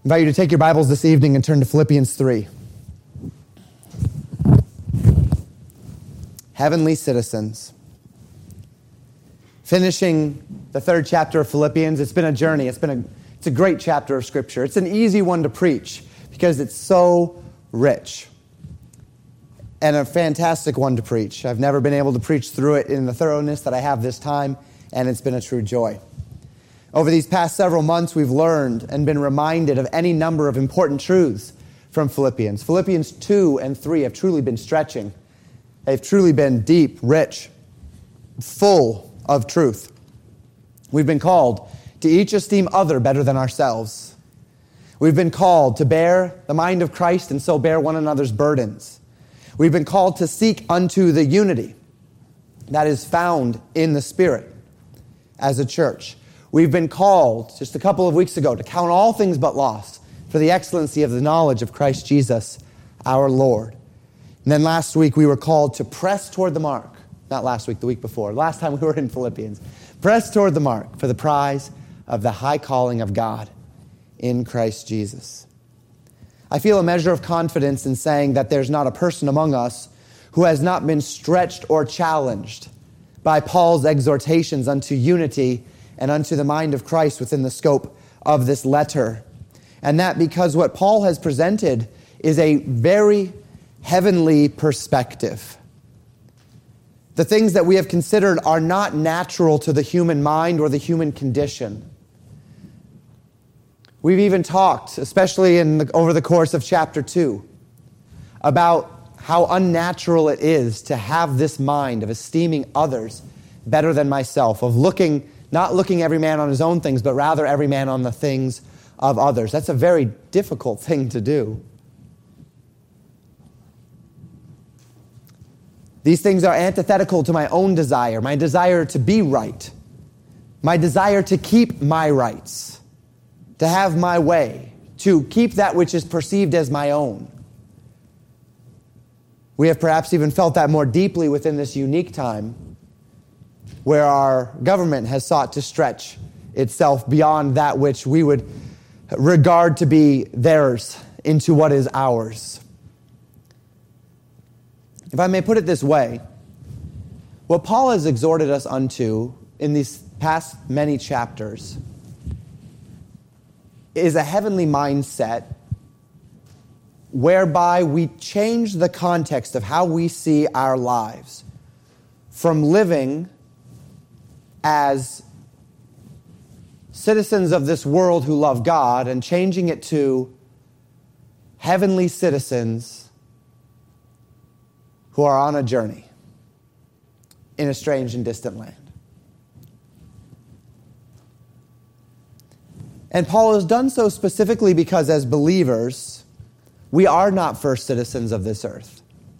invite you to take your Bibles this evening and turn to Philippians 3. Heavenly citizens. Finishing the third chapter of Philippians, it's been a journey. It's a great chapter of Scripture. It's an easy one to preach because it's so rich. And a fantastic one to preach. I've never been able to preach through it in the thoroughness that I have this time, and it's been a true joy. Over these past several months, we've learned and been reminded of any number of important truths from Philippians. Philippians 2 and 3 have truly been stretching. They've truly been deep, rich, full of truth. We've been called to each esteem other better than ourselves. We've been called to bear the mind of Christ and so bear one another's burdens. We've been called to seek unto the unity that is found in the Spirit as a church. We've been called, just a couple of weeks ago, to count all things but loss for the excellency of the knowledge of Christ Jesus, our Lord. And then last week we were called to press toward the mark. Not last week, the week before. Last time we were in Philippians. Press toward the mark for the prize of the high calling of God in Christ Jesus. I feel a measure of confidence in saying that there's not a person among us who has not been stretched or challenged by Paul's exhortations unto unity and unto the mind of Christ within the scope of this letter. And that because what Paul has presented is a very heavenly perspective. The things that we have considered are not natural to the human mind or the human condition. We've even talked, especially over the course of chapter 2, about how unnatural it is to have this mind of esteeming others better than myself, of not looking every man on his own things, but rather every man on the things of others. That's a very difficult thing to do. These things are antithetical to my own desire, my desire to be right, my desire to keep my rights, to have my way, to keep that which is perceived as my own. We have perhaps even felt that more deeply within this unique time where our government has sought to stretch itself beyond that which we would regard to be theirs into what is ours. If I may put it this way, what Paul has exhorted us unto in these past many chapters is a heavenly mindset whereby we change the context of how we see our lives from living as citizens of this world who love God and changing it to heavenly citizens who are on a journey in a strange and distant land. And Paul has done so specifically because as believers, we are not first citizens of this earth.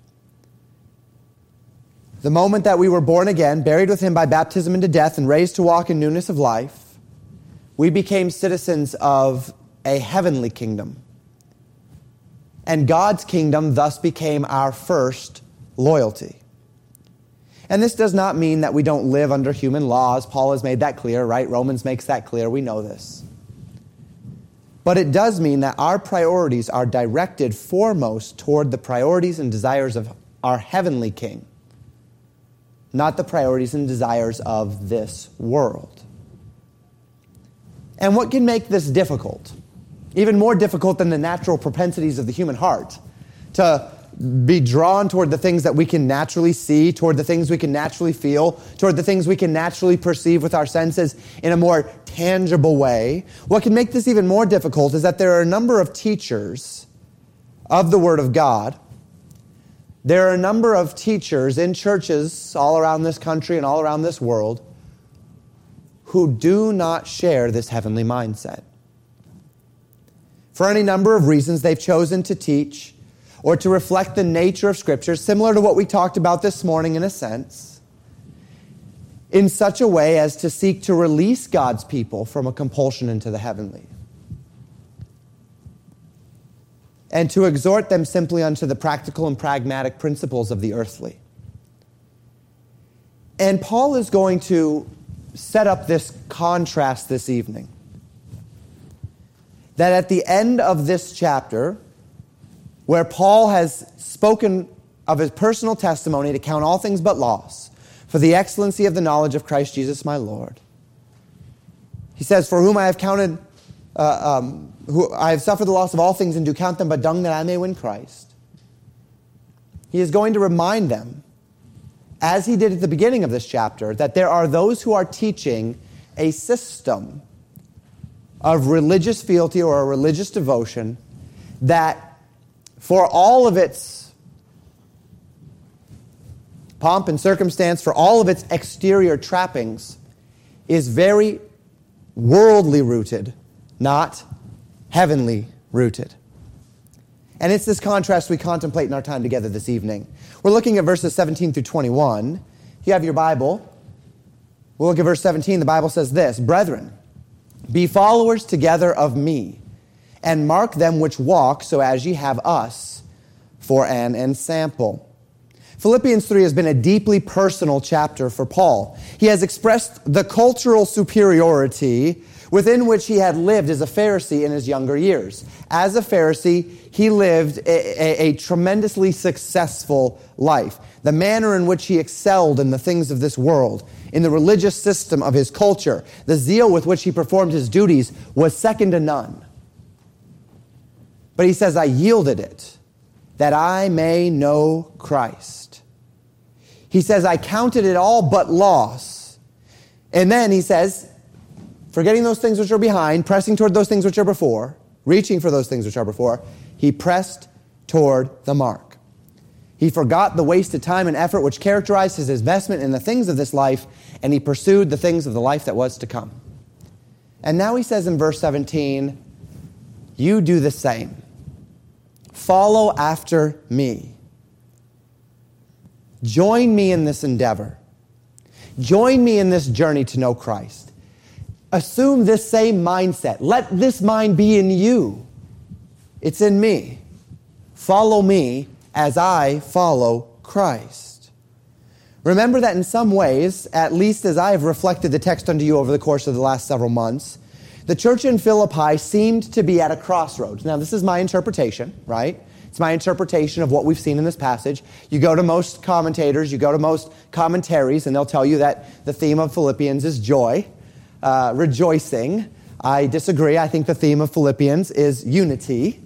The moment that we were born again, buried with him by baptism into death, and raised to walk in newness of life, we became citizens of a heavenly kingdom. And God's kingdom thus became our first loyalty. And this does not mean that we don't live under human laws. Paul has made that clear, right? Romans makes that clear. We know this. But it does mean that our priorities are directed foremost toward the priorities and desires of our heavenly King, not the priorities and desires of this world. And what can make this difficult, even more difficult than the natural propensities of the human heart, to be drawn toward the things that we can naturally see, toward the things we can naturally feel, toward the things we can naturally perceive with our senses in a more tangible way. What can make this even more difficult is that there are a number of teachers of the Word of God. There are a number of teachers in churches all around this country and all around this world who do not share this heavenly mindset. For any number of reasons, they've chosen to teach or to reflect the nature of Scripture, similar to what we talked about this morning in a sense, in such a way as to seek to release God's people from a compulsion into the heavenly, and to exhort them simply unto the practical and pragmatic principles of the earthly. And Paul is going to set up this contrast this evening. that at the end of this chapter, where Paul has spoken of his personal testimony to count all things but loss for the excellency of the knowledge of Christ Jesus my Lord, he says, for whom I have counted, who I have suffered the loss of all things and do count them but dung that I may win Christ. He is going to remind them, as he did at the beginning of this chapter, that there are those who are teaching a system of religious fealty or a religious devotion that, for all of its pomp and circumstance, for all of its exterior trappings, is very worldly rooted, not heavenly rooted. And it's this contrast we contemplate in our time together this evening. We're looking at verses 17 through 21. If you have your Bible, we'll look at verse 17. The Bible says this, Brethren, be followers together of me, and mark them which walk, so as ye have us for an ensample. Philippians 3 has been a deeply personal chapter for Paul. He has expressed the cultural superiority within which he had lived as a Pharisee in his younger years. As a Pharisee, he lived a tremendously successful life. The manner in which he excelled in the things of this world, in the religious system of his culture, the zeal with which he performed his duties was second to none. But he says, I yielded it, that I may know Christ. He says, I counted it all but loss. And then he says, forgetting those things which are behind, pressing toward those things which are before, reaching for those things which are before, he pressed toward the mark. He forgot the wasted time and effort which characterized his investment in the things of this life, and he pursued the things of the life that was to come. And now he says in verse 17, you do the same. Follow after me. Join me in this endeavor. Join me in this journey to know Christ. Assume this same mindset. Let this mind be in you. It's in me. Follow me as I follow Christ. Remember that in some ways, at least as I have reflected the text unto you over the course of the last several months, the church in Philippi seemed to be at a crossroads. Now, this is my interpretation, right? It's my interpretation of what we've seen in this passage. You go to most commentators, you go to most commentaries, and they'll tell you that the theme of Philippians is joy, rejoicing. I disagree. I think the theme of Philippians is unity.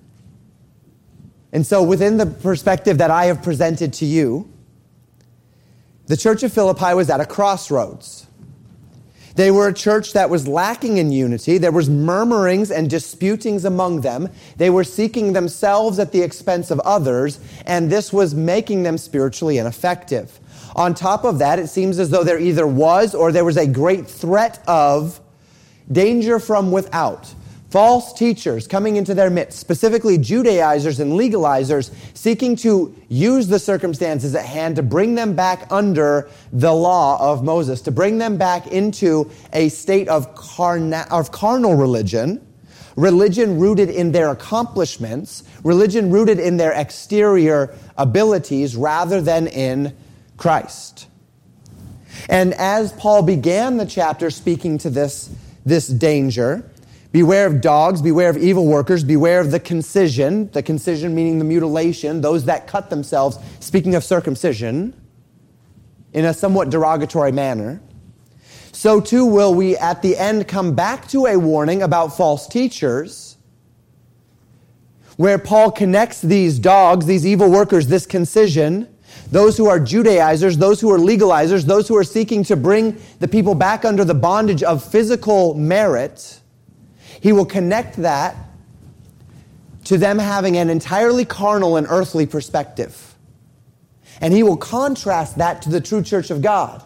And so within the perspective that I have presented to you, the church of Philippi was at a crossroads. They were a church that was lacking in unity. There was murmurings and disputings among them. They were seeking themselves at the expense of others, and this was making them spiritually ineffective. On top of that, it seems as though there either was or there was a great threat of danger from without. False teachers coming into their midst, specifically Judaizers and legalizers, seeking to use the circumstances at hand to bring them back under the law of Moses, to bring them back into a state of carnal religion, religion rooted in their accomplishments, religion rooted in their exterior abilities rather than in Christ. And as Paul began the chapter speaking to this danger, beware of dogs, beware of evil workers, beware of the concision meaning the mutilation, those that cut themselves, speaking of circumcision, in a somewhat derogatory manner. So too will we at the end come back to a warning about false teachers, where Paul connects these dogs, these evil workers, this concision, those who are Judaizers, those who are legalizers, those who are seeking to bring the people back under the bondage of physical merit. He will connect that to them having an entirely carnal and earthly perspective. And he will contrast that to the true church of God,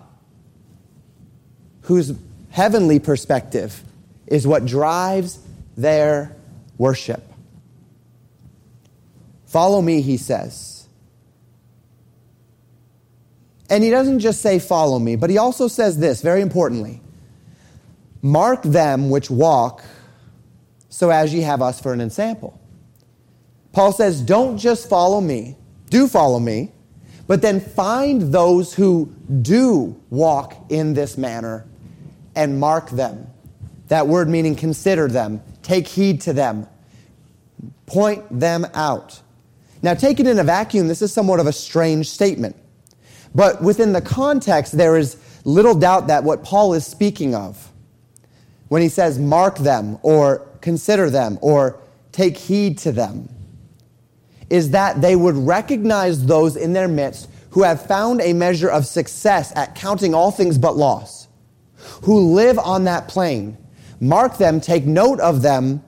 whose heavenly perspective is what drives their worship. Follow me, he says. And he doesn't just say follow me, but he also says this, very importantly. Mark them which walk, so as ye have us for an ensample. Paul says, don't just follow me, do follow me, but then find those who do walk in this manner and mark them. That word meaning consider them, take heed to them, point them out. Now, taken in a vacuum, this is somewhat of a strange statement. But within the context, there is little doubt that what Paul is speaking of when he says mark them or consider them or take heed to them is that they would recognize those in their midst who have found a measure of success at counting all things but loss, who live on that plane. Mark them, take note of them,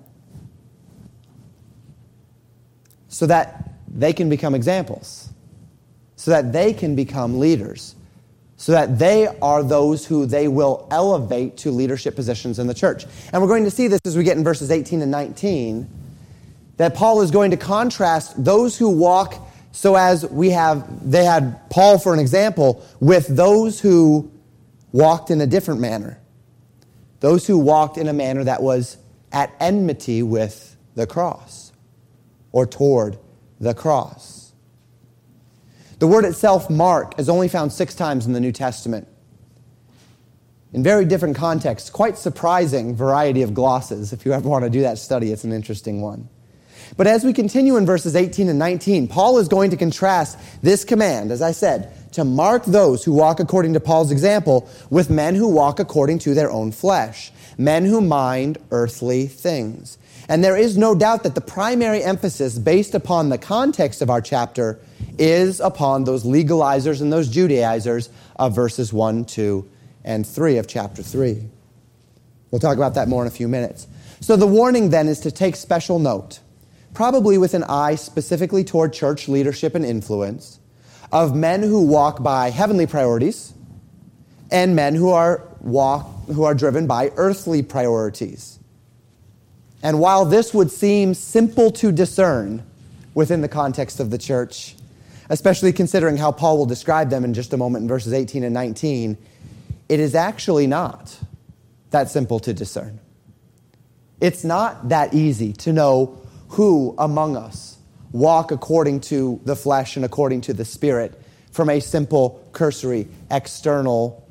so that they can become examples, so that they can become leaders, so that they are those who they will elevate to leadership positions in the church. And we're going to see this as we get in verses 18 and 19, that Paul is going to contrast those who walk so as they had Paul for an example, with those who walked in a different manner. Those who walked in a manner that was at enmity with the cross, or toward the cross. The word itself, mark, is only found 6 times in the New Testament. In very different contexts, quite surprising variety of glosses. If you ever want to do that study, it's an interesting one. But as we continue in verses 18 and 19, Paul is going to contrast this command, as I said, to mark those who walk according to Paul's example with men who walk according to their own flesh, men who mind earthly things. And there is no doubt that the primary emphasis based upon the context of our chapter is upon those legalizers and those Judaizers of verses 1, 2, and 3 of chapter 3. We'll talk about that more in a few minutes. So the warning then is to take special note, probably with an eye specifically toward church leadership and influence, of men who walk by heavenly priorities and men who are driven by earthly priorities. And while this would seem simple to discern within the context of the church, especially considering how Paul will describe them in just a moment in verses 18 and 19, it is actually not that simple to discern. It's not that easy to know who among us walk according to the flesh and according to the Spirit from a simple, cursory, external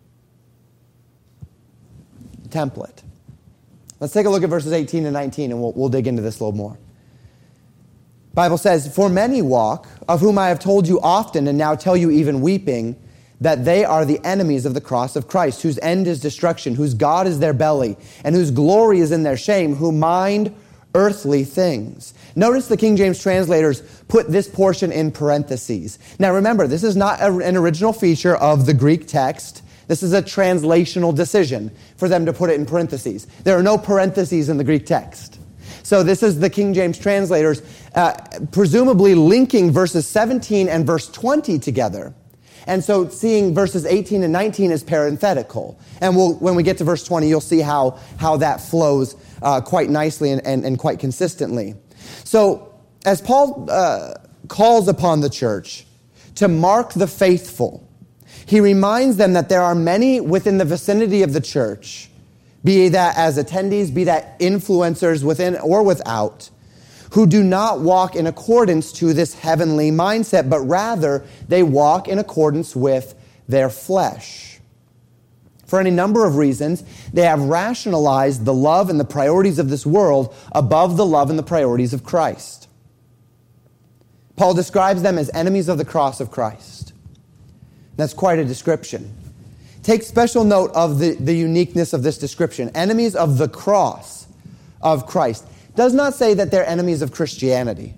template. Let's take a look at verses 18 and 19, and we'll dig into this a little more. The Bible says, "For many walk, of whom I have told you often, and now tell you even weeping, that they are the enemies of the cross of Christ, whose end is destruction, whose God is their belly, and whose glory is in their shame, who mind earthly things." Notice the King James translators put this portion in parentheses. Now remember, this is not an original feature of the Greek text. This is a translational decision for them to put it in parentheses. There are no parentheses in the Greek text. So this is the King James translators presumably linking verses 17 and verse 20 together. And so seeing verses 18 and 19 as parenthetical. And when we get to verse 20, you'll see how that flows quite nicely and quite consistently. So as Paul calls upon the church to mark the faithful, he reminds them that there are many within the vicinity of the church, be that as attendees, be that influencers within or without, who do not walk in accordance to this heavenly mindset, but rather they walk in accordance with their flesh. For any number of reasons, they have rationalized the love and the priorities of this world above the love and the priorities of Christ. Paul describes them as enemies of the cross of Christ. That's quite a description. Take special note of the uniqueness of this description. Enemies of the cross of Christ. Does not say that they're enemies of Christianity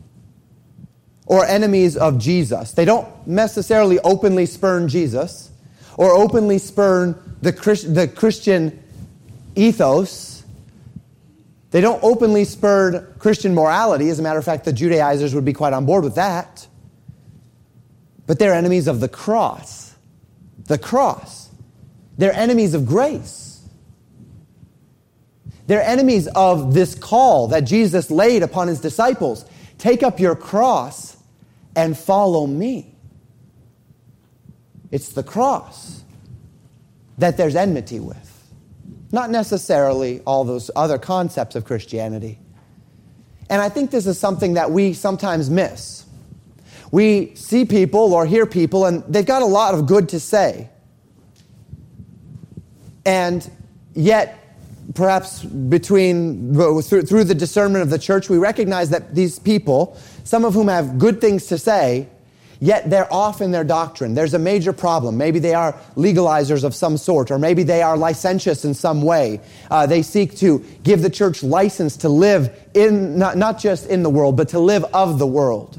or enemies of Jesus. They don't necessarily openly spurn Jesus or openly spurn the Christian ethos. They don't openly spurn Christian morality. As a matter of fact, the Judaizers would be quite on board with that. But they're enemies of the cross. The cross. They're enemies of grace. They're enemies of this call that Jesus laid upon his disciples. Take up your cross and follow me. It's the cross that there's enmity with. Not necessarily all those other concepts of Christianity. And I think this is something that we sometimes miss. We see people or hear people and they've got a lot of good to say. And yet perhaps through the discernment of the church, we recognize that these people, some of whom have good things to say, yet they're off in their doctrine. There's a major problem. Maybe they are legalizers of some sort, or maybe they are licentious in some way. They seek to give the church license to live in, not just in the world, but to live of the world.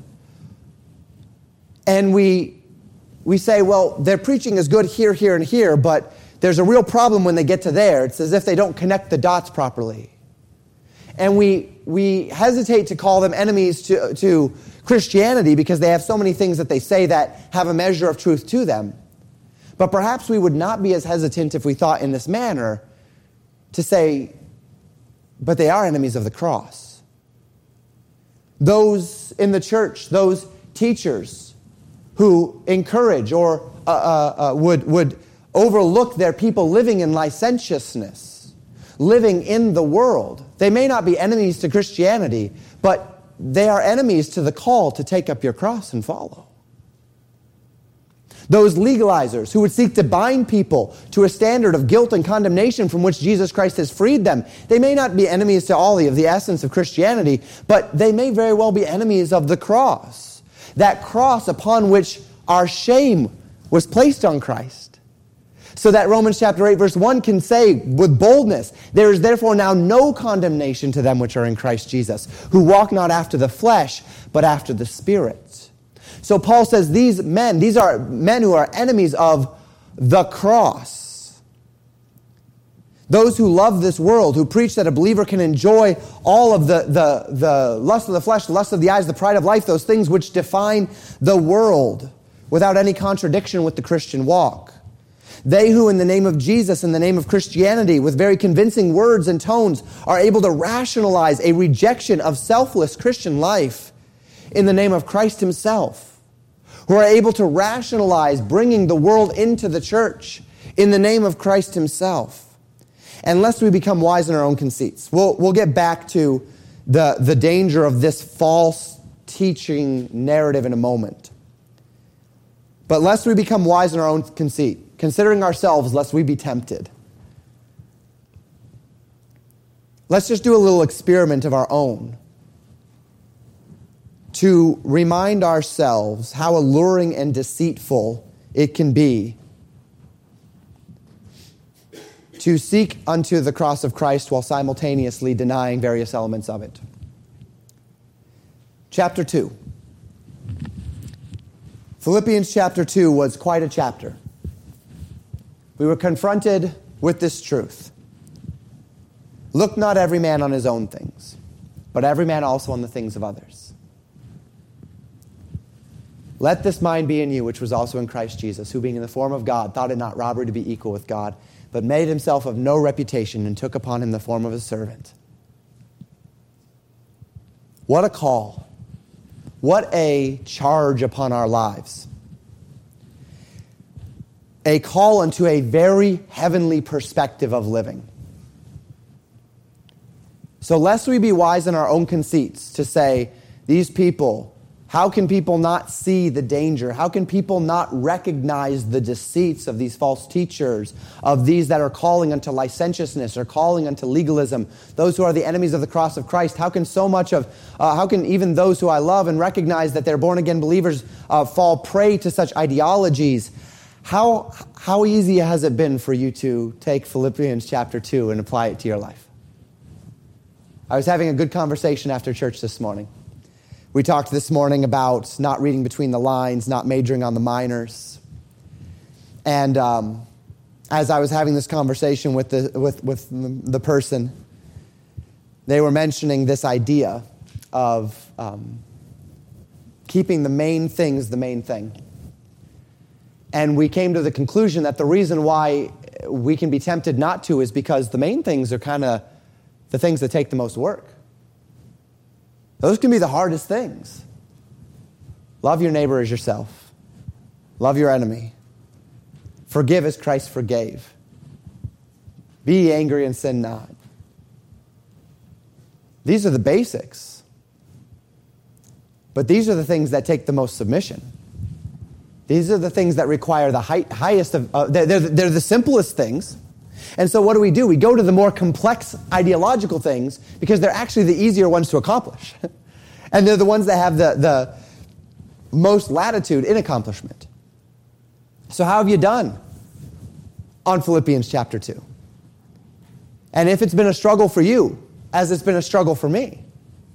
And we say, well, their preaching is good here, here, and here, but there's a real problem when they get to there. It's as if they don't connect the dots properly. And we hesitate to call them enemies to Christianity because they have so many things that they say that have a measure of truth to them. But perhaps we would not be as hesitant if we thought in this manner to say, but they are enemies of the cross. Those in the church, those teachers who encourage or would overlook their people living in licentiousness, living in the world. They may not be enemies to Christianity, but they are enemies to the call to take up your cross and follow. Those legalizers who would seek to bind people to a standard of guilt and condemnation from which Jesus Christ has freed them, they may not be enemies to all of the essence of Christianity, but they may very well be enemies of the cross. That cross upon which our shame was placed on Christ. So that Romans chapter 8 verse 1 can say with boldness, there is therefore now no condemnation to them which are in Christ Jesus, who walk not after the flesh, but after the Spirit. So Paul says these are men who are enemies of the cross. Those who love this world, who preach that a believer can enjoy all of the lust of the flesh, the lust of the eyes, the pride of life, those things which define the world without any contradiction with the Christian walk. They who in the name of Jesus, in the name of Christianity, with very convincing words and tones, are able to rationalize a rejection of selfless Christian life in the name of Christ himself. Who are able to rationalize bringing the world into the church in the name of Christ himself. Unless we become wise in our own conceits. We'll get back to the danger of this false teaching narrative in a moment. But lest we become wise in our own conceit, considering ourselves lest we be tempted. Let's just do a little experiment of our own to remind ourselves how alluring and deceitful it can be to seek unto the cross of Christ while simultaneously denying various elements of it. Chapter 2. Philippians chapter 2 was quite a chapter. We were confronted with this truth. Look not every man on his own things, but every man also on the things of others. Let this mind be in you, which was also in Christ Jesus, who being in the form of God, thought it not robbery to be equal with God, but made himself of no reputation and took upon him the form of a servant. What a call. What a charge upon our lives. A call into a very heavenly perspective of living. So lest we be wise in our own conceits to say, these people, how can people not see the danger? How can people not recognize the deceits of these false teachers, of these that are calling unto licentiousness or calling unto legalism, those who are the enemies of the cross of Christ? How can how can even those who I love and recognize that they're born-again believers fall prey to such ideologies? How easy has it been for you to take Philippians chapter 2 and apply it to your life? I was having a good conversation after church this morning. We talked this morning about not reading between the lines, not majoring on the minors. And as I was having this conversation with the person, they were mentioning this idea of keeping the main things the main thing. And we came to the conclusion that the reason why we can be tempted not to is because the main things are kind of the things that take the most work. Those can be the hardest things. Love your neighbor as yourself. Love your enemy. Forgive as Christ forgave. Be angry and sin not. These are the basics. But these are the things that take the most submission. These are the things that require the highest of... they're the simplest things. And so what do? We go to the more complex ideological things because they're actually the easier ones to accomplish. And they're the ones that have the most latitude in accomplishment. So how have you done on Philippians chapter 2? And if it's been a struggle for you, as it's been a struggle for me,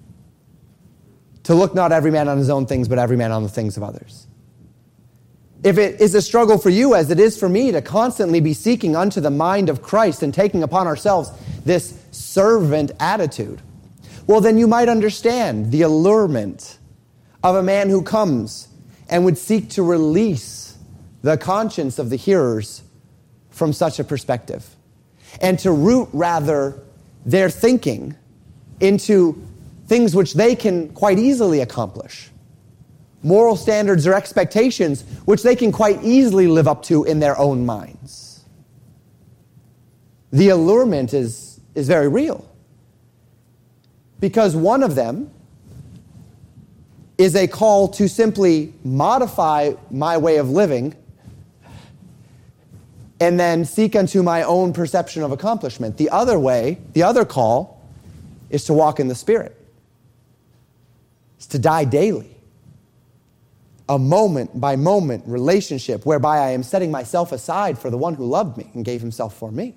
to look not every man on his own things, but every man on the things of others. If it is a struggle for you, as it is for me, to constantly be seeking unto the mind of Christ and taking upon ourselves this servant attitude, well, then you might understand the allurement of a man who comes and would seek to release the conscience of the hearers from such a perspective, and to root rather their thinking into things which they can quite easily accomplish. Moral standards or expectations which they can quite easily live up to in their own minds. The allurement is very real. Because one of them is a call to simply modify my way of living and then seek unto my own perception of accomplishment. The other call is to walk in the Spirit. It's to die daily. A moment-by-moment relationship whereby I am setting myself aside for the one who loved me and gave himself for me.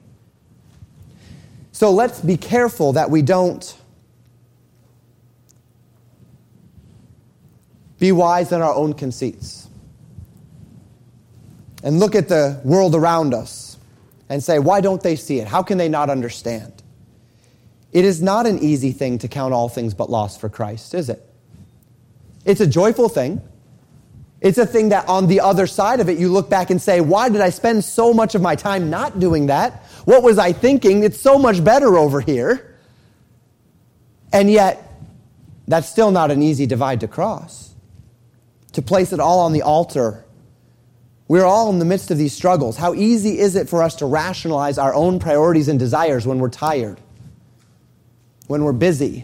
So let's be careful that we don't be wise in our own conceits and look at the world around us and say, why don't they see it? How can they not understand? It is not an easy thing to count all things but loss for Christ, is it? It's a joyful thing. It's a thing that on the other side of it, you look back and say, why did I spend so much of my time not doing that? What was I thinking? It's so much better over here. And yet, that's still not an easy divide to cross. To place it all on the altar. We're all in the midst of these struggles. How easy is it for us to rationalize our own priorities and desires when we're tired, when we're busy,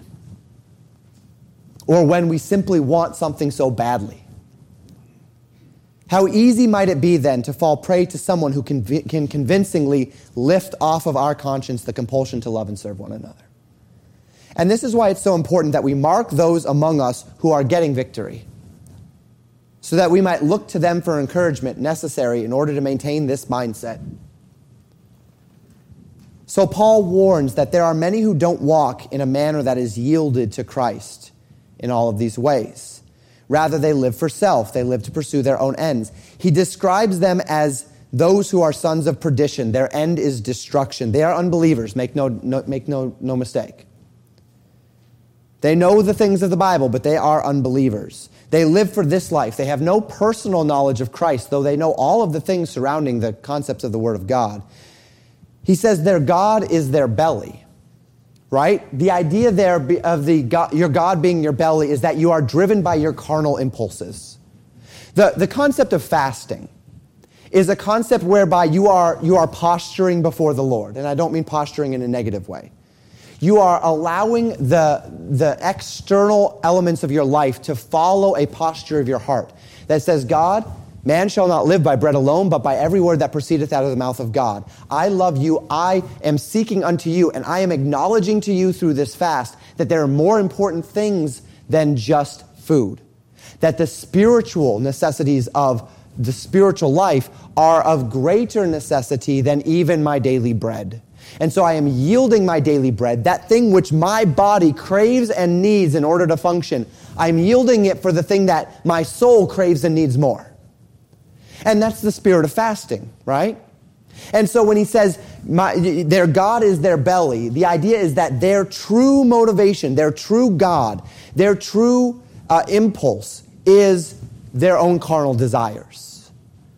or when we simply want something so badly? How easy might it be then to fall prey to someone who can convincingly lift off of our conscience the compulsion to love and serve one another? And this is why it's so important that we mark those among us who are getting victory, so that we might look to them for encouragement necessary in order to maintain this mindset. So Paul warns that there are many who don't walk in a manner that is yielded to Christ in all of these ways. Rather, they live for self. They live to pursue their own ends. He describes them as those who are sons of perdition. Their end is destruction. They are unbelievers. Make no mistake. They know the things of the Bible, but they are unbelievers. They live for this life. They have no personal knowledge of Christ, though they know all of the things surrounding the concepts of the Word of God. He says their God is their belly. Right? The idea there of your God being your belly is that you are driven by your carnal impulses. The concept of fasting is a concept whereby you are posturing before the Lord. And I don't mean posturing in a negative way. You are allowing the external elements of your life to follow a posture of your heart that says, God, man shall not live by bread alone, but by every word that proceedeth out of the mouth of God. I love you. I am seeking unto you, and I am acknowledging to you through this fast that there are more important things than just food. That the spiritual necessities of the spiritual life are of greater necessity than even my daily bread. And so I am yielding my daily bread, that thing which my body craves and needs in order to function. I'm yielding it for the thing that my soul craves and needs more. And that's the spirit of fasting, right? And so when he says their God is their belly, the idea is that their true motivation, their true God, their true impulse is their own carnal desires.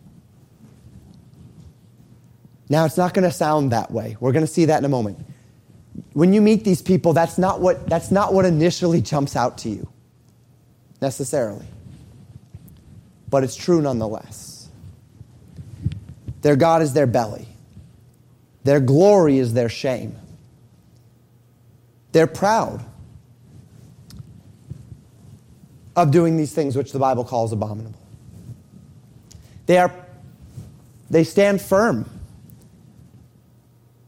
Now, it's not going to sound that way. We're going to see that in a moment. When you meet these people, that's not what initially jumps out to you, necessarily. But it's true nonetheless. Their God is their belly. Their glory is their shame. They're proud of doing these things which the Bible calls abominable. They stand firm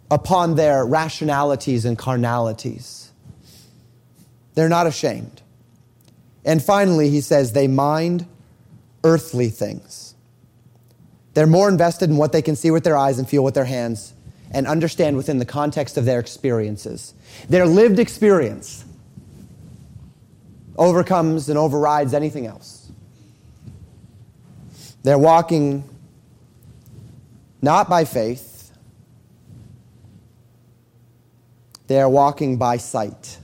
upon their rationalities and carnalities. They're not ashamed. And finally, he says, they mind earthly things. They're more invested in what they can see with their eyes and feel with their hands and understand within the context of their experiences. Their lived experience overcomes and overrides anything else. They're walking not by faith, they are walking by sight.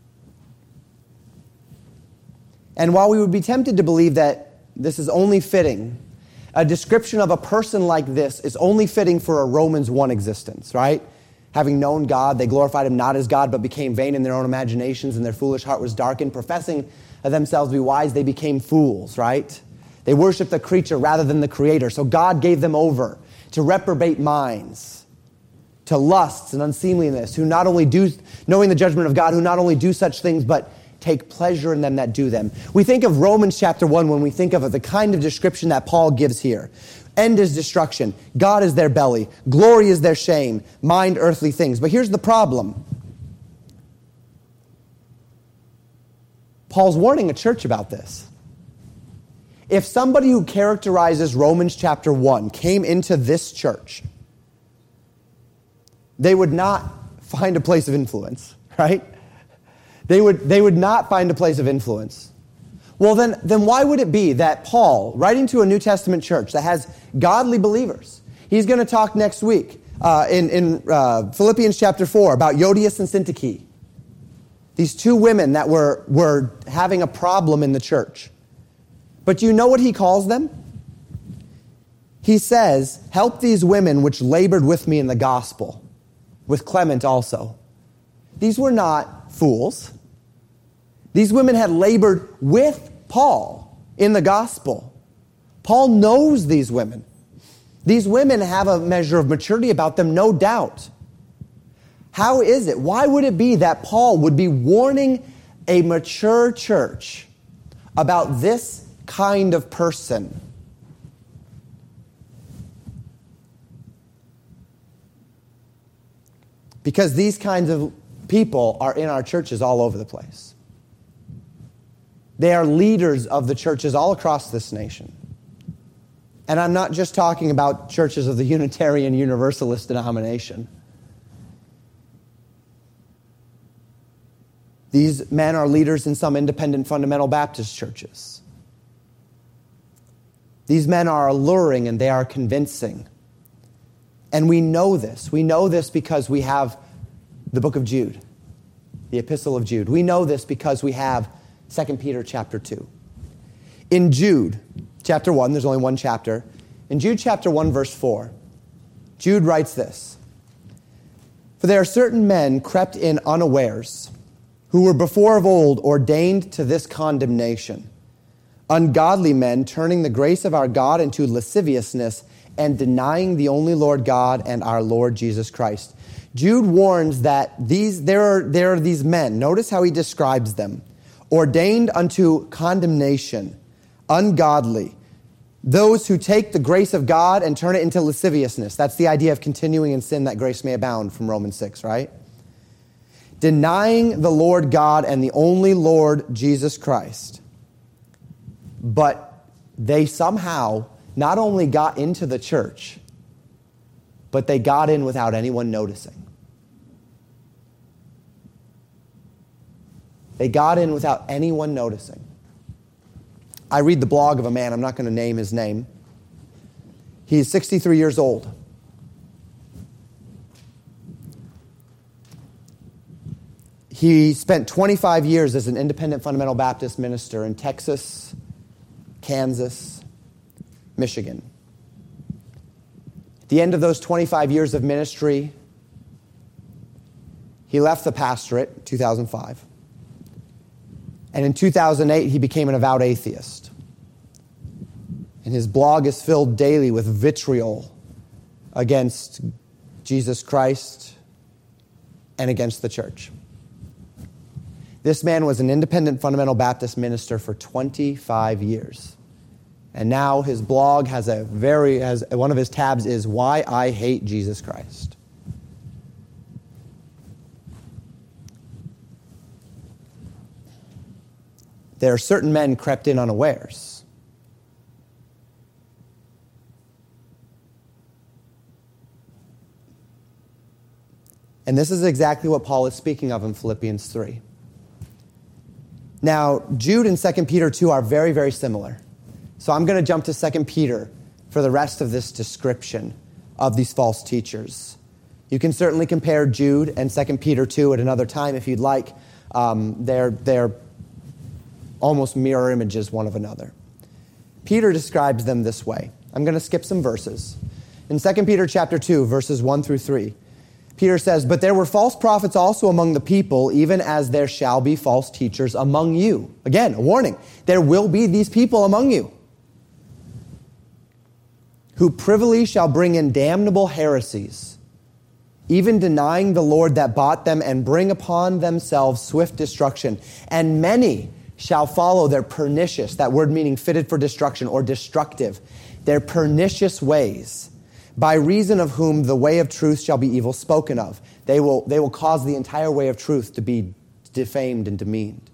And while we would be tempted to believe that this is only fitting, a description of a person like this is only fitting for a Romans 1 existence, right? Having known God, they glorified him not as God, but became vain in their own imaginations, and their foolish heart was darkened. Professing themselves to be wise, they became fools, right? They worshiped the creature rather than the creator. So God gave them over to reprobate minds, to lusts and unseemliness, who not only do, knowing the judgment of God, who not only do such things, but take pleasure in them that do them. We think of Romans chapter 1 when we think of the kind of description that Paul gives here. End is destruction. God is their belly. Glory is their shame. Mind earthly things. But here's the problem. Paul's warning a church about this. If somebody who characterizes Romans chapter 1 came into this church, they would not find a place of influence, right? They would not find a place of influence. Well, then why would it be that Paul, writing to a New Testament church that has godly believers, he's going to talk next week in Philippians chapter 4 about Euodias and Syntyche, these two women that were having a problem in the church. But do you know what he calls them? He says, help these women which labored with me in the gospel, with Clement also. These were not fools. These women had labored with Paul in the gospel. Paul knows these women. These women have a measure of maturity about them, no doubt. How is it? Why would it be that Paul would be warning a mature church about this kind of person? Because these kinds of people are in our churches all over the place. They are leaders of the churches all across this nation. And I'm not just talking about churches of the Unitarian Universalist denomination. These men are leaders in some independent fundamental Baptist churches. These men are alluring and they are convincing. And we know this. We know this because we have the book of Jude, the epistle of Jude. We know this because we have 2 Peter chapter 2. In Jude chapter 1, there's only one chapter. In Jude chapter 1, verse 4, Jude writes this: for there are certain men crept in unawares, who were before of old ordained to this condemnation, ungodly men turning the grace of our God into lasciviousness and denying the only Lord God and our Lord Jesus Christ. Jude warns that there are these men. Notice how he describes them. Ordained unto condemnation, ungodly, those who take the grace of God and turn it into lasciviousness. That's the idea of continuing in sin that grace may abound from Romans 6, right? Denying the Lord God and the only Lord Jesus Christ. But they somehow not only got into the church, but they got in without anyone noticing. They got in without anyone noticing. I read the blog of a man, I'm not going to name his name. He's 63 years old. He spent 25 years as an independent fundamental Baptist minister in Texas, Kansas, Michigan. At the end of those 25 years of ministry, he left the pastorate in 2005. And in 2008, he became an avowed atheist. And his blog is filled daily with vitriol against Jesus Christ and against the church. This man was an independent fundamental Baptist minister for 25 years. And now his blog has one of his tabs is Why I Hate Jesus Christ. there are certain men crept in unawares. And this is exactly what Paul is speaking of in Philippians 3. Now, Jude and 2 Peter 2 are very, very similar. So I'm going to jump to 2 Peter for the rest of this description of these false teachers. You can certainly compare Jude and 2 Peter 2 at another time if you'd like. They're almost mirror images one of another. Peter describes them this way. I'm going to skip some verses. In 2 Peter chapter 2, verses 1 through 3, Peter says, "But there were false prophets also among the people, even as there shall be false teachers among you." Again, a warning. There will be these people among you who privily shall bring in damnable heresies, even denying the Lord that bought them, and bring upon themselves swift destruction. And many shall follow their pernicious, that word meaning fitted for destruction or destructive, their pernicious ways, by reason of whom the way of truth shall be evil spoken of. They will cause the entire way of truth to be defamed and demeaned.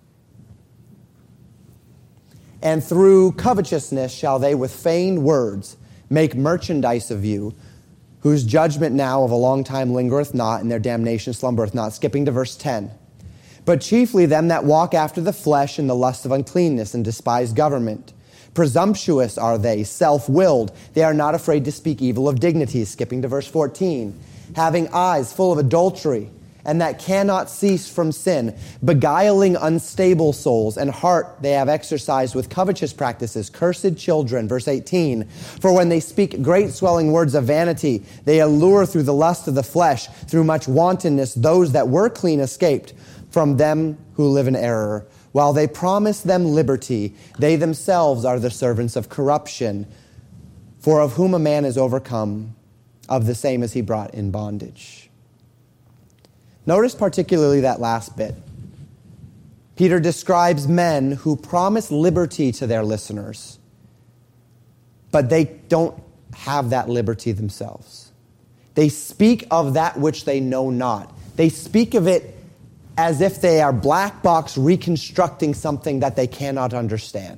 And through covetousness shall they with feigned words make merchandise of you, whose judgment now of a long time lingereth not, and their damnation slumbereth not. Skipping to verse 10. But chiefly them that walk after the flesh in the lust of uncleanness and despise government. Presumptuous are they, self-willed. They are not afraid to speak evil of dignities. Skipping to verse 14. Having eyes full of adultery, and that cannot cease from sin, beguiling unstable souls, and heart they have exercised with covetous practices. Cursed children, verse 18. For when they speak great swelling words of vanity, they allure through the lust of the flesh, through much wantonness, those that were clean escaped from them who live in error. While they promise them liberty, they themselves are the servants of corruption. For of whom a man is overcome, of the same is he brought in bondage. Notice particularly that last bit. Peter describes men who promise liberty to their listeners, but they don't have that liberty themselves. They speak of that which they know not. They speak of it as if they are black box reconstructing something that they cannot understand.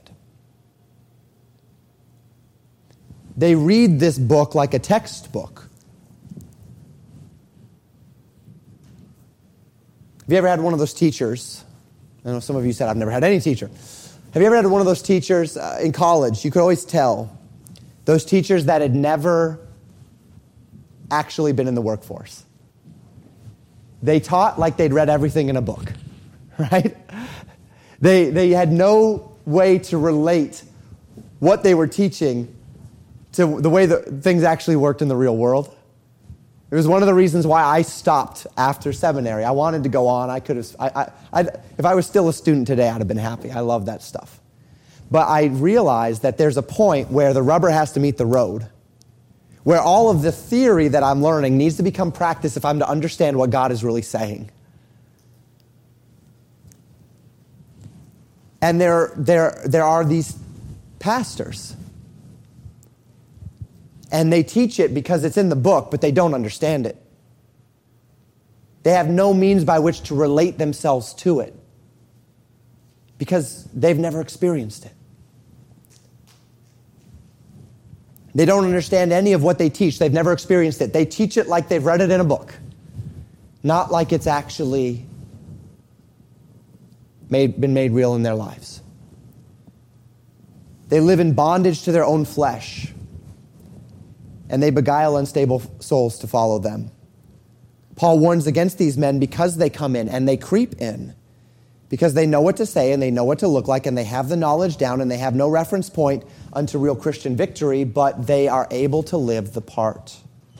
They read this book like a textbook. Have you ever had one of those teachers? I know some of you said, I've never had any teacher. Have you ever had one of those teachers in college? You could always tell those teachers that had never actually been in the workforce. They taught like they'd read everything in a book, right? They had no way to relate what they were teaching to the way that things actually worked in the real world. It was one of the reasons why I stopped after seminary. I wanted to go on. I could have. If I was still a student today, I'd have been happy. I love that stuff. But I realized that there's a point where the rubber has to meet the road, where all of the theory that I'm learning needs to become practice if I'm to understand what God is really saying. And there are these pastors. And they teach it because it's in the book, but they don't understand it. They have no means by which to relate themselves to it because they've never experienced it. They don't understand any of what they teach. They've never experienced it. They teach it like they've read it in a book, not like it's actually been made real in their lives. They live in bondage to their own flesh, and they beguile unstable souls to follow them. Paul warns against these men because they come in and they creep in, because they know what to say and they know what to look like and they have the knowledge down and they have no reference point unto real Christian victory, but they are able to live the part.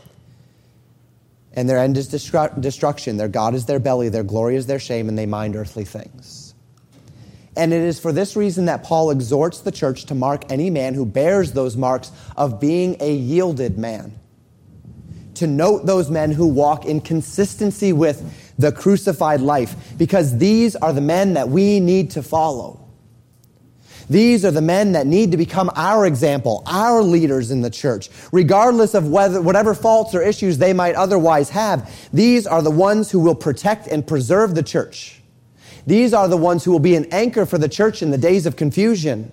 And their end is destruction. Their God is their belly, their glory is their shame, and they mind earthly things. And it is for this reason that Paul exhorts the church to mark any man who bears those marks of being a yielded man. To note those men who walk in consistency with the crucified life, because these are the men that we need to follow. These are the men that need to become our example, our leaders in the church. Regardless of whatever faults or issues they might otherwise have, these are the ones who will protect and preserve the church. These are the ones who will be an anchor for the church in the days of confusion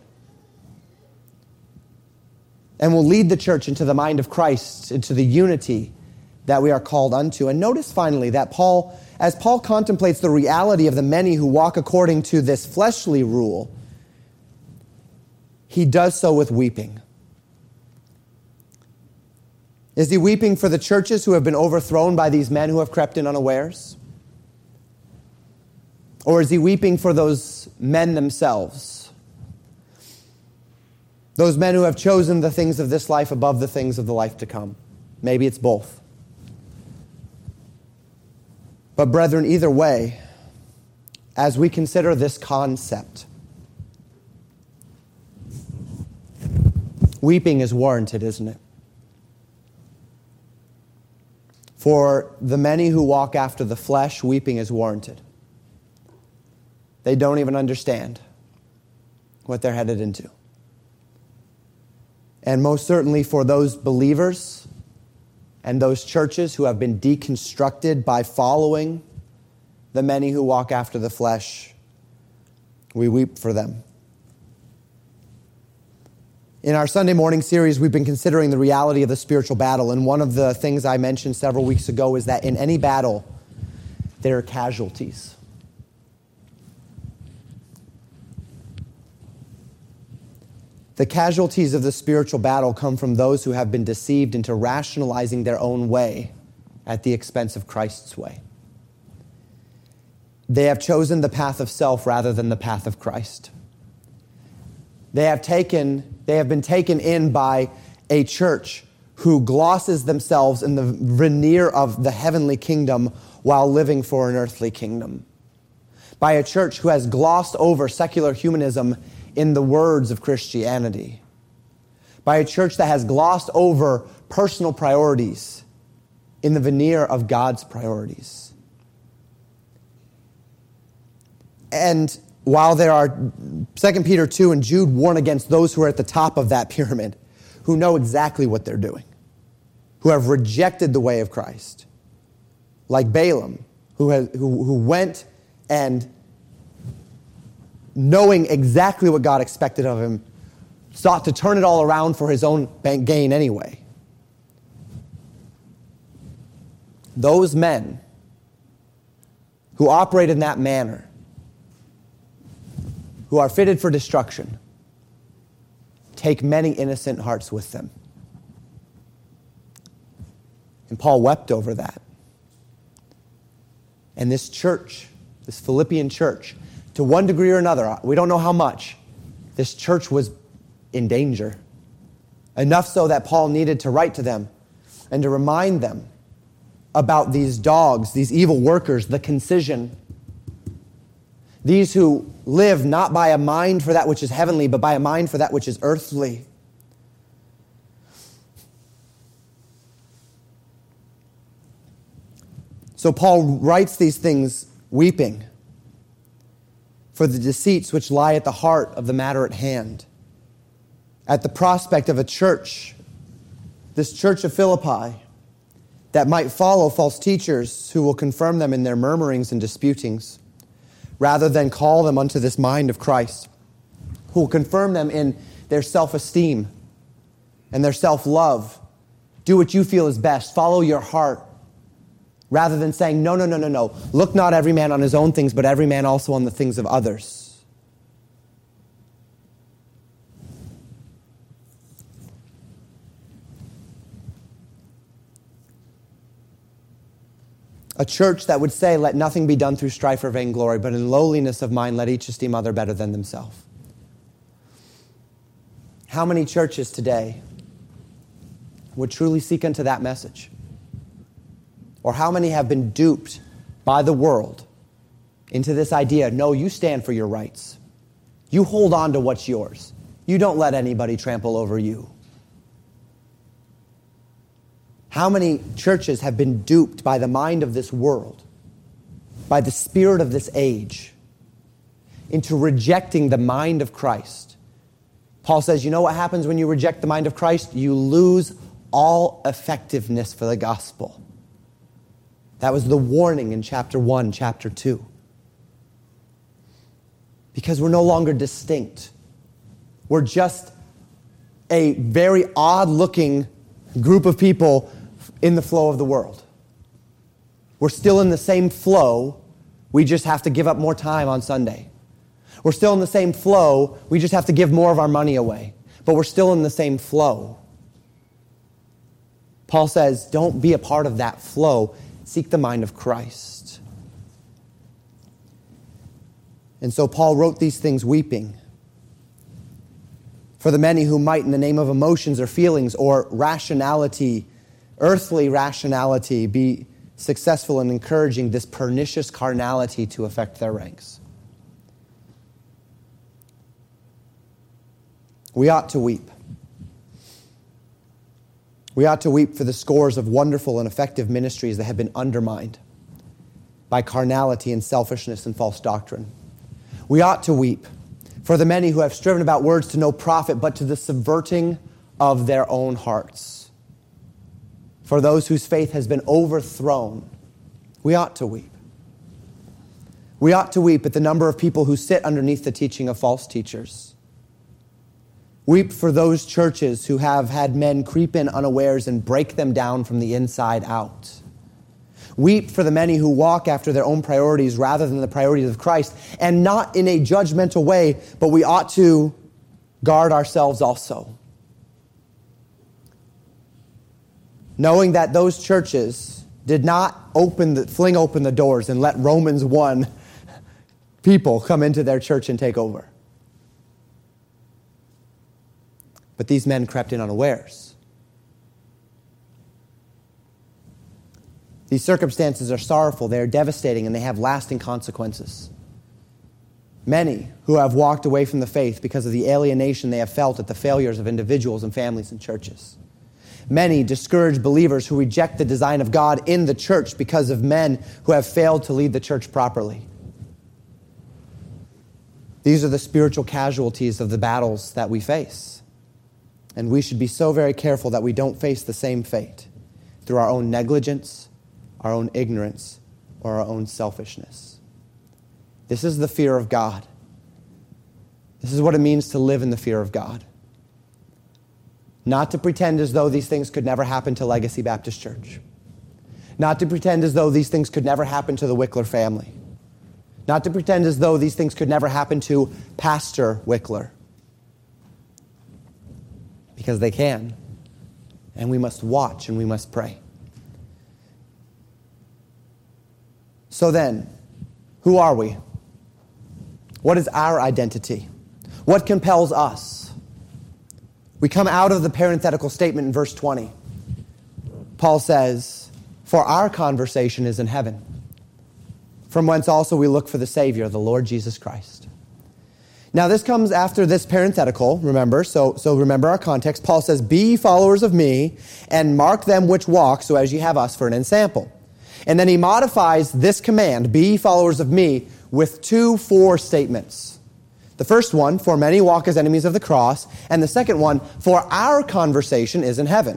and will lead the church into the mind of Christ, into the unity that we are called unto. And notice finally that as Paul contemplates the reality of the many who walk according to this fleshly rule, he does so with weeping. Is he weeping for the churches who have been overthrown by these men who have crept in unawares? Or is he weeping for those men themselves? Those men who have chosen the things of this life above the things of the life to come. Maybe it's both. But brethren, either way, as we consider this concept, weeping is warranted, isn't it? For the many who walk after the flesh, weeping is warranted. They don't even understand what they're headed into. And most certainly for those believers and those churches who have been deconstructed by following the many who walk after the flesh, we weep for them. In our Sunday morning series, we've been considering the reality of the spiritual battle, and one of the things I mentioned several weeks ago is that in any battle, there are casualties. The casualties of the spiritual battle come from those who have been deceived into rationalizing their own way at the expense of Christ's way. They have chosen the path of self rather than the path of Christ. They have been taken in by a church who glosses themselves in the veneer of the heavenly kingdom while living for an earthly kingdom. By a church who has glossed over secular humanism in the words of Christianity. By a church that has glossed over personal priorities in the veneer of God's priorities. And while there are 2 Peter 2 and Jude warn against those who are at the top of that pyramid, who know exactly what they're doing, who have rejected the way of Christ, like Balaam, who went and knowing exactly what God expected of him, sought to turn it all around for his own gain anyway. Those men who operate in that manner, who are fitted for destruction, take many innocent hearts with them. And Paul wept over that. And this church, this Philippian church, to one degree or another, we don't know how much, this church was in danger. Enough so that Paul needed to write to them and to remind them about these dogs, these evil workers, the concision. These who live not by a mind for that which is heavenly, but by a mind for that which is earthly. So Paul writes these things weeping for the deceits which lie at the heart of the matter at hand. At the prospect of a church, this church of Philippi, that might follow false teachers who will confirm them in their murmurings and disputings, rather than call them unto this mind of Christ, who will confirm them in their self-esteem and their self-love. Do what you feel is best. Follow your heart. Rather than saying, no. Look not every man on his own things, but every man also on the things of others. A church that would say, let nothing be done through strife or vainglory, but in lowliness of mind, let each esteem other better than themselves. How many churches today would truly seek unto that message? Or how many have been duped by the world into this idea, no, you stand for your rights. You hold on to what's yours. You don't let anybody trample over you. How many churches have been duped by the mind of this world, by the spirit of this age, into rejecting the mind of Christ? Paul says, you know what happens when you reject the mind of Christ? You lose all effectiveness for the gospel. That was the warning in chapter 1, chapter 2. Because we're no longer distinct. We're just a very odd-looking group of people in the flow of the world. We're still in the same flow. We just have to give up more time on Sunday. We're still in the same flow. We just have to give more of our money away. But we're still in the same flow. Paul says, don't be a part of that flow. Seek the mind of Christ. And so Paul wrote these things weeping. For the many who might, in the name of emotions or feelings or rationality, earthly rationality, be successful in encouraging this pernicious carnality to affect their ranks. We ought to weep. We ought to weep for the scores of wonderful and effective ministries that have been undermined by carnality and selfishness and false doctrine. We ought to weep for the many who have striven about words to no profit, but to the subverting of their own hearts. For those whose faith has been overthrown, we ought to weep. We ought to weep at the number of people who sit underneath the teaching of false teachers. Weep for those churches who have had men creep in unawares and break them down from the inside out. Weep for the many who walk after their own priorities rather than the priorities of Christ, and not in a judgmental way, but we ought to guard ourselves also. Knowing that those churches did not fling open the doors and let Romans 1 people come into their church and take over. But these men crept in unawares. These circumstances are sorrowful, they are devastating, and they have lasting consequences. Many who have walked away from the faith because of the alienation they have felt at the failures of individuals and families and churches. Many discouraged believers who reject the design of God in the church because of men who have failed to lead the church properly. These are the spiritual casualties of the battles that we face. And we should be so very careful that we don't face the same fate through our own negligence, our own ignorance, or our own selfishness. This is the fear of God. This is what it means to live in the fear of God. Not to pretend as though these things could never happen to Legacy Baptist Church. Not to pretend as though these things could never happen to the Wickler family. Not to pretend as though these things could never happen to Pastor Wickler. Because they can. And we must watch and we must pray. So then, who are we? What is our identity? What compels us? We come out of the parenthetical statement in verse 20. Paul says, "For our conversation is in heaven, from whence also we look for the Savior, the Lord Jesus Christ." Now this comes after this parenthetical, remember, so remember our context. Paul says, "Be ye followers of me, and mark them which walk, so as ye have us for an ensample." And then he modifies this command, "Be ye followers of me," with 2 for statements. The first one, "For many walk as enemies of the cross," and the second one, "For our conversation is in heaven."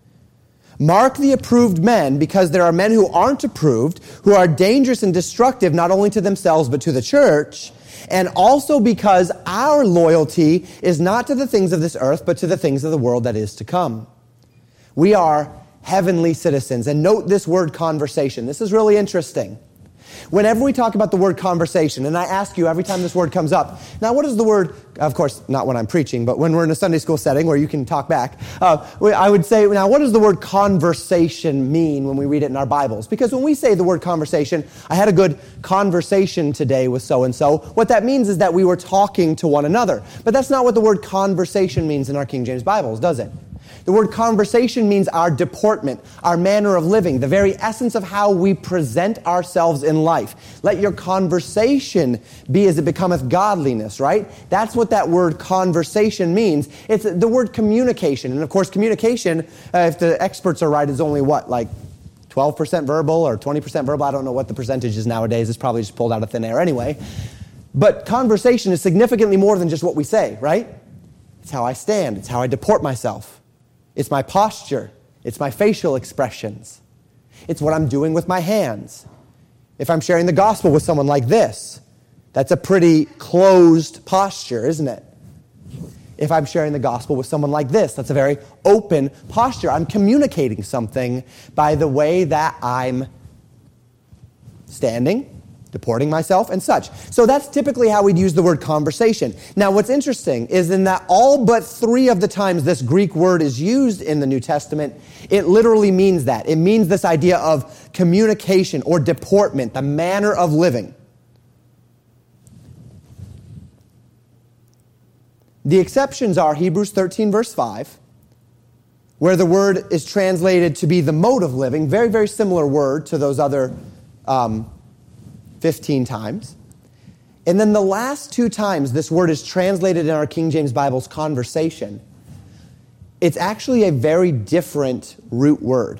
Mark the approved men, because there are men who aren't approved, who are dangerous and destructive not only to themselves but to the church, and also because our loyalty is not to the things of this earth but to the things of the world that is to come. We are heavenly citizens. And note this word conversation. This is really interesting. Whenever we talk about the word conversation, and I ask you every time this word comes up, now what is the word, of course, not when I'm preaching, but when we're in a Sunday school setting where you can talk back, I would say, now what does the word conversation mean when we read it in our Bibles? Because when we say the word conversation, I had a good conversation today with so-and-so, what that means is that we were talking to one another. But that's not what the word conversation means in our King James Bibles, does it? The word conversation means our deportment, our manner of living, the very essence of how we present ourselves in life. Let your conversation be as it becometh godliness, right? That's what that word conversation means. It's the word communication. And of course, communication, if the experts are right, is only what, like 12% verbal or 20% verbal? I don't know what the percentage is nowadays. It's probably just pulled out of thin air anyway. But conversation is significantly more than just what we say, right? It's how I stand. It's how I deport myself. It's my posture. It's my facial expressions. It's what I'm doing with my hands. If I'm sharing the gospel with someone like this, That's a pretty closed posture, isn't it? If I'm sharing the gospel with someone like this, that's a very open posture. I'm communicating something by the way that I'm standing, deporting myself, and such. So that's typically how we'd use the word conversation. Now, what's interesting is in that all but 3 of the times this Greek word is used in the New Testament, it literally means that. It means this idea of communication or deportment, the manner of living. The exceptions are Hebrews 13, verse 5, where the word is translated to be the mode of living, very, very similar word to those other 15 times. And then the last 2 times this word is translated in our King James Bible's conversation, it's actually a very different root word.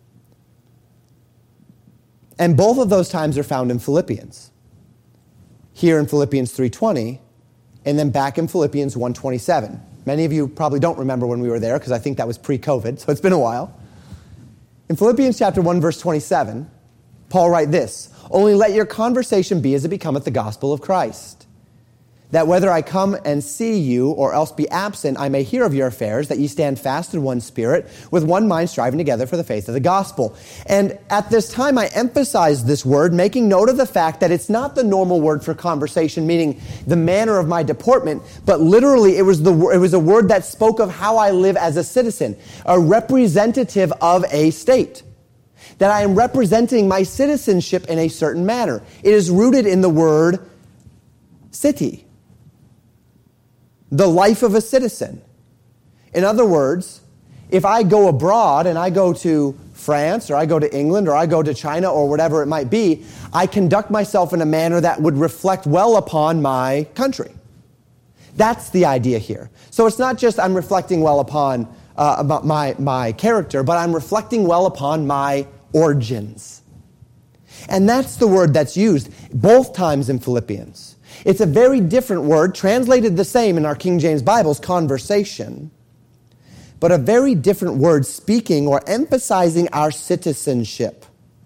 And both of those times are found in Philippians. Here in Philippians 3:20, and then back in Philippians 1:27. Many of you probably don't remember when we were there because I think that was pre-COVID, so it's been a while. In Philippians chapter 1, verse 27, Paul writes this, "Only let your conversation be as it becometh the gospel of Christ, that whether I come and see you or else be absent, I may hear of your affairs, that ye stand fast in one spirit, with one mind striving together for the faith of the gospel." And at this time, I emphasize this word, making note of the fact that it's not the normal word for conversation, meaning the manner of my deportment, but literally it was a word that spoke of how I live as a citizen, a representative of a state. That I am representing my citizenship in a certain manner. It is rooted in the word city. The life of a citizen. In other words, if I go abroad and I go to France or I go to England or I go to China or whatever it might be, I conduct myself in a manner that would reflect well upon my country. That's the idea here. So it's not just I'm reflecting well upon my character, but I'm reflecting well upon my origins. And that's the word that's used both times in Philippians. It's a very different word, translated the same in our King James Bible's conversation, but a very different word speaking or emphasizing our citizenship.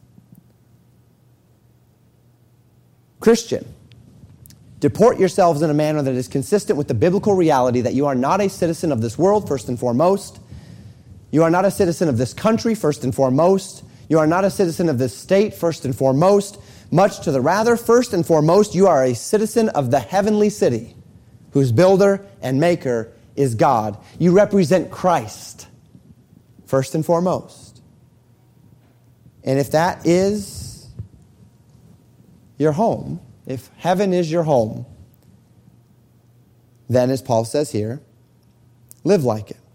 Christian, deport yourselves in a manner that is consistent with the biblical reality that you are not a citizen of this world, first and foremost. You are not a citizen of this country, first and foremost. You are not a citizen of this state, first and foremost. Much to the rather, first and foremost, you are a citizen of the heavenly city, whose builder and maker is God. You represent Christ, first and foremost. And if that is your home, if heaven is your home, then, as Paul says here, live like it.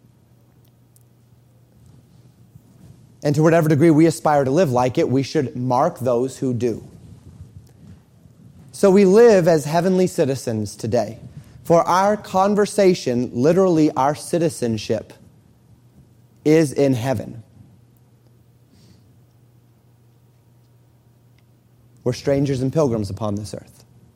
And to whatever degree we aspire to live like it, we should mark those who do. So we live as heavenly citizens today. For our conversation, literally our citizenship, is in heaven. We're strangers and pilgrims upon this earth.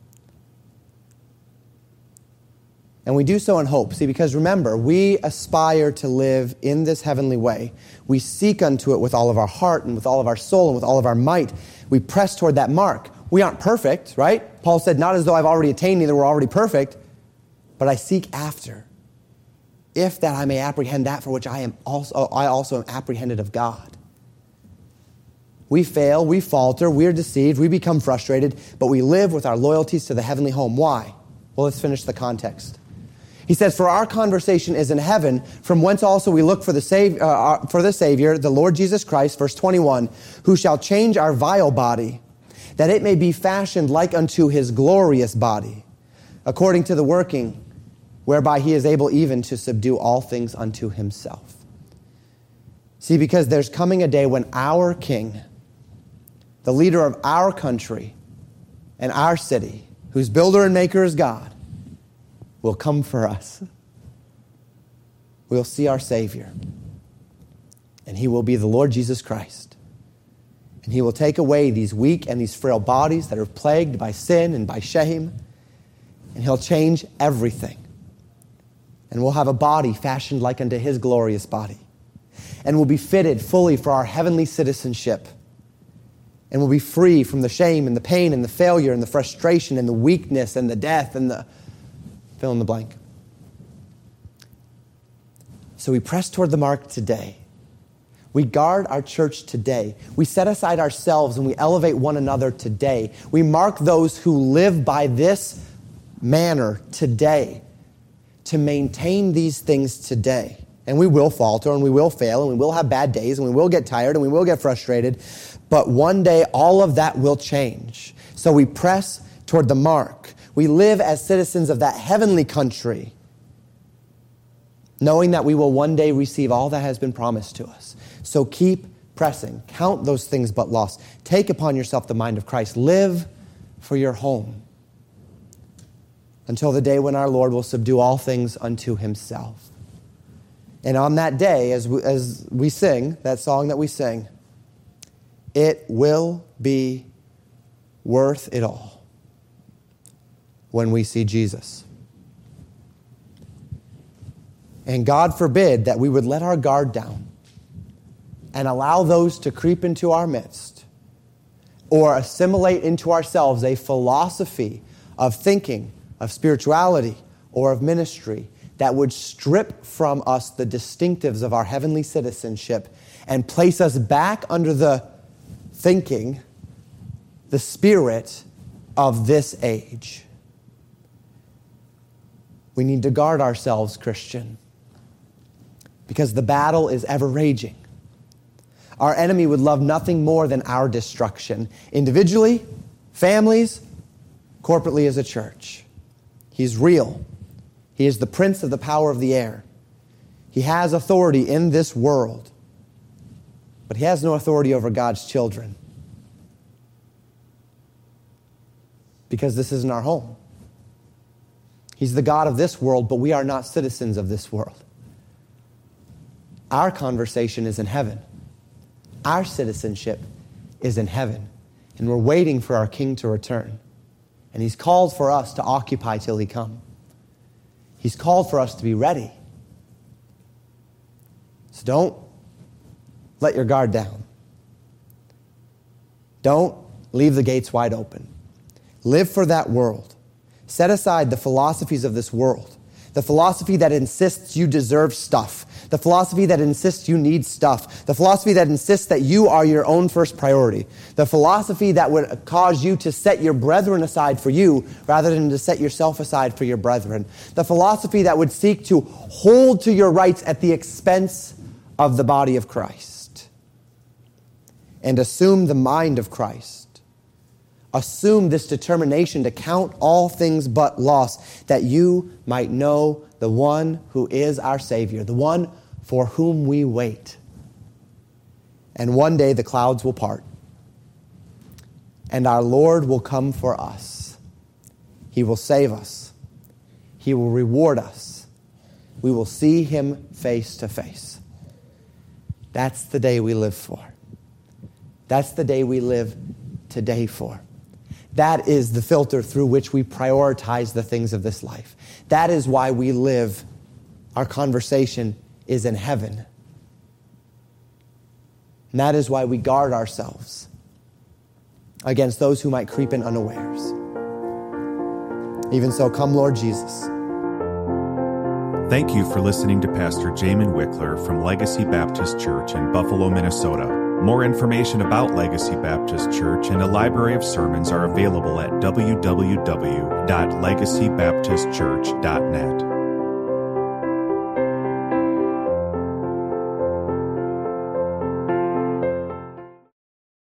And we do so in hope. See, because remember, we aspire to live in this heavenly way. We seek unto it with all of our heart and with all of our soul and with all of our might. We press toward that mark. We aren't perfect, right? Paul said, not as though I've already attained, neither we're already perfect, but I seek after, if that I may apprehend that for which I also am apprehended of God. We fail, we falter, we're deceived, we become frustrated, but we live with our loyalties to the heavenly home. Why? Well, let's finish the context. He says, "For our conversation is in heaven, from whence also we look for the Savior, the Lord Jesus Christ," verse 21, "who shall change our vile body, that it may be fashioned like unto his glorious body, according to the working whereby he is able even to subdue all things unto himself." See, because there's coming a day when our King, the leader of our country and our city, whose builder and maker is God, will come for us. We'll see our Savior. And he will be the Lord Jesus Christ. And he will take away these weak and these frail bodies that are plagued by sin and by shame. And he'll change everything. And we'll have a body fashioned like unto his glorious body. And we'll be fitted fully for our heavenly citizenship. And we'll be free from the shame and the pain and the failure and the frustration and the weakness and the death and the fill in the blank. So we press toward the mark today. We guard our church today. We set aside ourselves and we elevate one another today. We mark those who live by this manner today to maintain these things today. And we will falter and we will fail and we will have bad days and we will get tired and we will get frustrated. But one day all of that will change. So we press toward the mark. We live as citizens of that heavenly country, knowing that we will one day receive all that has been promised to us. So keep pressing. Count those things but lost. Take upon yourself the mind of Christ. Live for your home until the day when our Lord will subdue all things unto himself. And on that day, as we sing, that song that we sing, it will be worth it all when we see Jesus. And God forbid that we would let our guard down and allow those to creep into our midst or assimilate into ourselves a philosophy of thinking, of spirituality, or of ministry that would strip from us the distinctives of our heavenly citizenship and place us back under the thinking, the spirit of this age. We need to guard ourselves, Christian, because the battle is ever raging. Our enemy would love nothing more than our destruction, individually, families, corporately as a church. He's real. He is the prince of the power of the air. He has authority in this world, but he has no authority over God's children because this isn't our home. He's the God of this world, but we are not citizens of this world. Our conversation is in heaven. Our citizenship is in heaven, and we're waiting for our King to return. And he's called for us to occupy till he come. He's called for us to be ready. So don't let your guard down. Don't leave the gates wide open. Live for that world. Set aside the philosophies of this world. The philosophy that insists you deserve stuff. The philosophy that insists you need stuff. The philosophy that insists that you are your own first priority. The philosophy that would cause you to set your brethren aside for you rather than to set yourself aside for your brethren. The philosophy that would seek to hold to your rights at the expense of the body of Christ. And assume the mind of Christ. Assume this determination to count all things but loss, that you might know the one who is our Savior, the one for whom we wait. And one day the clouds will part, and our Lord will come for us. He will save us. He will reward us. We will see him face to face. That's the day we live for. That's the day we live today for. That is the filter through which we prioritize the things of this life. That is why we live. Our conversation is in heaven. And that is why we guard ourselves against those who might creep in unawares. Even so, come Lord Jesus. Thank you for listening to Pastor Jamin Wickler from Legacy Baptist Church in Buffalo, Minnesota. More information about Legacy Baptist Church and a library of sermons are available at www.legacybaptistchurch.net.